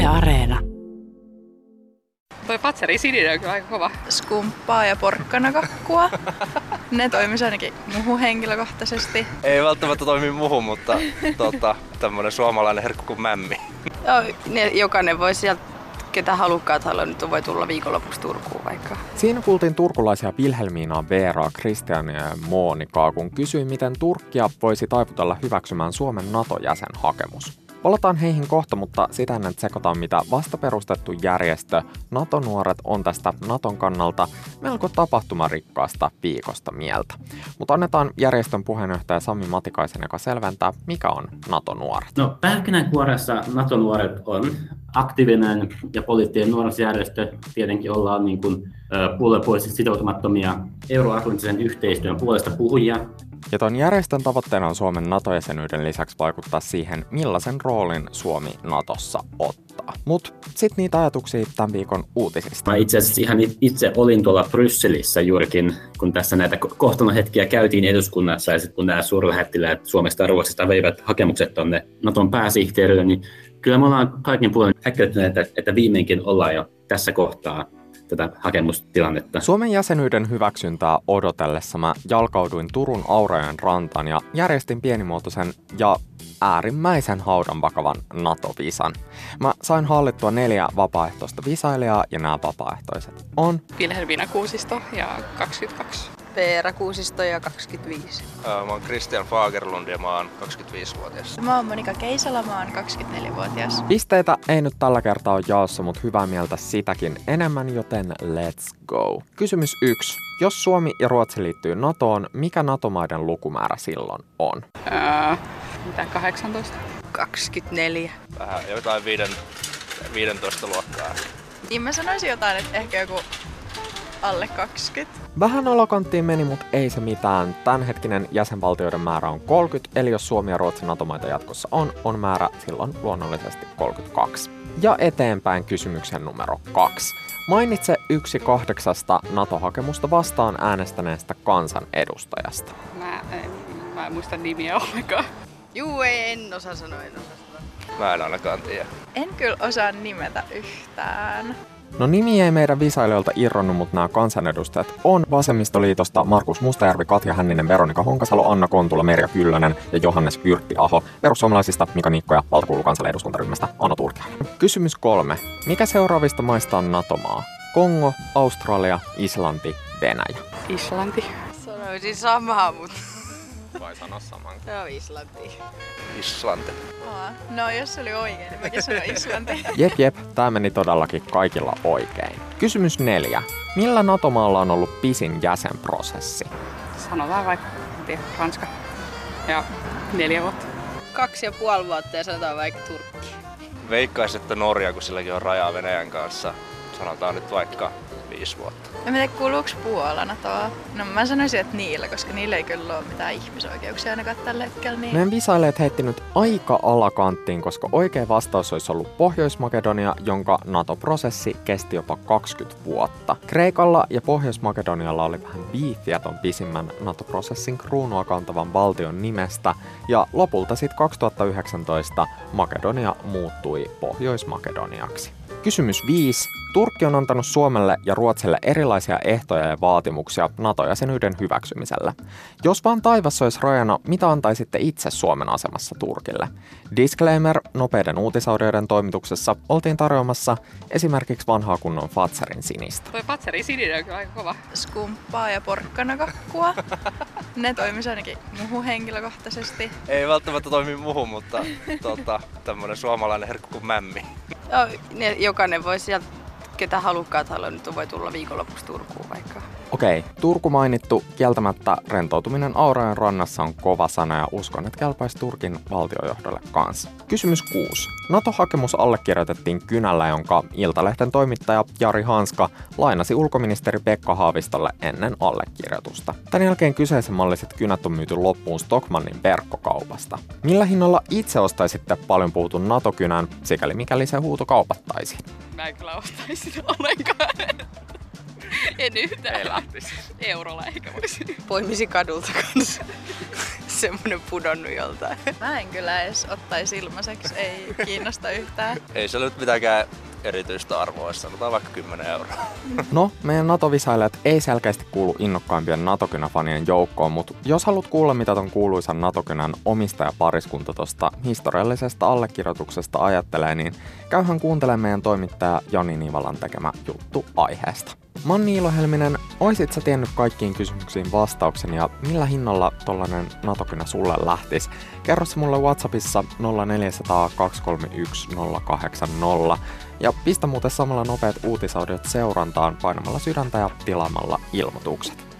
Yle Areena. Toi patseri sininen on kyllä aika kova. Skumppaa ja porkkanakakkua. Ne toimis ainakin muhun henkilökohtaisesti. Ei välttämättä toimi muhun, mutta tämmönen suomalainen herkku kuin mämmi. Joo, jokainen voi sieltä, ketä halukkaat haluaa, nyt voi tulla viikonlopuksi Turkuun vaikka. Siinä kuultiin turkulaisia Vilhelmiinaa, Veeraa, Kristiania ja Monikaa, kun kysyi, miten Turkkia voisi taivutella hyväksymään Suomen NATO-jäsenhakemus. Palataan heihin kohta, mutta sitä ennen tsekotaan, mitä vastaperustettu järjestö NATO-nuoret on tästä Naton kannalta melko tapahtumarikkaasta viikosta mieltä. Mutta annetaan järjestön puheenjohtaja Sami Matikaisen, joka selventää, mikä on NATO-nuoret. No, pähkinänkuoressa NATO-nuoret on aktiivinen ja poliittinen nuorisojärjestö. Tietenkin ollaan puoluepoliittisesti sitoutumattomia euroatlanttisen yhteistyön puolesta puhujia. Ja ton järjestön tavoitteena on Suomen NATO-jäsenyyden lisäksi vaikuttaa siihen, millaisen roolin Suomi NATOssa ottaa. Mut sit niitä ajatuksia tämän viikon uutisista. Mä itse asiassa itse olin tuolla Brysselissä juurikin, kun tässä näitä kohtalonhetkiä käytiin eduskunnassa ja sitten kun nämä suurlähettiläät Suomesta ja Ruotsista veivät hakemukset tonne NATOn pääsihteerille, niin kyllä me ollaan kaikin puolin äkkyneet, että viimeinkin ollaan jo tässä kohtaa tätä hakemustilannetta. Suomen jäsenyyden hyväksyntää odotellessa mä jalkauduin Turun Aurajoen rantaan ja järjestin pienimuotoisen ja äärimmäisen haudanvakavan NATO-visan. Mä sain hallittua 4 vapaaehtoista visailijaa ja nämä vapaaehtoiset on Vilhelmiina Kuusisto ja 22. Veera Kuusisto ja 25. Mä oon Christian Fagerlund ja mä oon 25-vuotias. Mä oon Monika Keisala, mä oon 24-vuotias. Pisteitä ei nyt tällä kertaa ole jaossa, mutta hyvää mieltä sitäkin enemmän, joten let's go. Kysymys 1. Jos Suomi ja Ruotsi liittyy NATOon, mikä NATO-maiden lukumäärä silloin on? Mitä 18? 24. Vähän jotain 15 luokkaa. Niin mä sanoisin jotain, että ehkä joku alle 20. Vähän alakanttiin meni, mutta ei se mitään. Tämänhetkinen jäsenvaltioiden määrä on 30, eli jos Suomi ja Ruotsi NATO-maita jatkossa on määrä silloin luonnollisesti 32. Ja eteenpäin kysymyksen numero 2. Mainitse 1/8 NATO-hakemusta vastaan äänestäneestä kansanedustajasta. Mä en muista nimiä ollenkaan. Juu, en osaa sanoa. Mä en ainakaan tiedä. En kyllä osaa nimetä yhtään. No nimi ei meidän visailijoilta irronnut, mutta nämä kansanedustajat on Vasemmistoliitosta Markus Mustajärvi, Katja Hänninen, Veronika Honkasalo, Anna Kontula, Merja Kyllönen ja Johannes Yrttiaho. Perussuomalaisista Mika Niikko ja Valtakuulukansalle eduskuntaryhmästä Ano Turtiainen. Kysymys 3. Mikä seuraavista maista on NATO-maa? Kongo, Australia, Islanti, Venäjä. Islanti. Sanoisin samaa, mutta Vai sano saman? joo, Islanti. Islanti. No jos se oli oikein, niin mäkin sanoin Islanti. Jep, tää meni todellakin kaikilla oikein. Kysymys 4. Millä NATO-maalla on ollut pisin jäsenprosessi? Sanotaan vaikka Ranska. Ja 4 vuotta. 2,5 vuotta ja sanotaan vaikka Turkki. Veikkaisin, että Norja, kun silläkin on rajaa Venäjän kanssa. Sanotaan nyt vaikka 5 vuotta. Mä mietin, kuuluuks Puola NATOa? No mä sanoisin, että niillä, koska niillä ei kyllä ole mitään ihmisoikeuksia ainakaan tällä hetkellä. Niin. Meidän visailijat heitti nyt aika alakanttiin, koska oikea vastaus olisi ollut Pohjois-Makedonia, jonka NATO-prosessi kesti jopa 20 vuotta. Kreikalla ja Pohjois-Makedonialla oli vähän biifiä ton pisimmän NATO-prosessin kruunua kantavan valtion nimestä, ja lopulta sitten 2019 Makedonia muuttui Pohjois-Makedoniaksi. Kysymys 5. Turkki on antanut Suomelle ja Ruotsille erilaisia ehtoja ja vaatimuksia NATO-jäsenyyden hyväksymiselle. Jos vaan taivas olisi rajana, mitä antaisitte itse Suomen asemassa Turkille? Disclaimer, nopeiden uutisaudioiden toimituksessa oltiin tarjoamassa esimerkiksi vanhaa kunnon Fatserin sinistä. Toi patseri sininen on kyllä aika kova. Skumppaa ja porkkanakakkua. Ne toimis ainakin muhun henkilökohtaisesti. Ei välttämättä toimi muhun, mutta tämmönen suomalainen herkku kuin mämmi. Joo, jokainen voi sieltä, ketä halukkaat haluaa, nyt voi tulla viikonlopuksi Turkuun vaikka. Okei, Turku mainittu, kieltämättä rentoutuminen Aurajoen rannassa on kova sana ja uskon, että kelpaisi Turkin valtiojohdolle kanssa. Kysymys 6. NATO-hakemus allekirjoitettiin kynällä, jonka Iltalehden toimittaja Jari Hanska lainasi ulkoministeri Pekka Haavistolle ennen allekirjoitusta. Tän jälkeen kyseisen malliset kynät on myyty loppuun Stockmannin verkkokaupasta. Millä hinnalla itse ostaisitte paljon puhutun NATO-kynän, sikäli mikäli se huuto kaupattaisiin? Mä en kyllä ostaisi sitä ollenkaan. En yhtään. Ei lähtisi. Eurolla ehkä voisi. Poimisi kadulta kanssa. semmonen pudonnut joltain. Mä en kyllä edes ottaisi ilmaiseksi, ei kiinnosta yhtään. Ei se nyt mitenkään erityistä arvoa, sanotaan vaikka 10 euroa. No, meidän NATO-visailijat ei selkeästi kuulu innokkaimpien NATO-kynäfanien joukkoon, mutta jos haluat kuulla, mitä ton kuuluisan NATO-kynän omistajapariskunta tosta historiallisesta allekirjoituksesta ajattelee, niin käyhän kuuntelemaan meidän toimittaja Joni Nivalan tekemä juttu aiheesta. Mä oon Niilo Helminen. Oisit sä tiennyt kaikkiin kysymyksiin vastauksen ja millä hinnalla tollanen NATO-kynä sulle lähtis? Kerro se mulle WhatsAppissa 0400 231 080 ja pistä muuten samalla nopeat uutisaudiot seurantaan painamalla sydäntä ja tilaamalla ilmoitukset.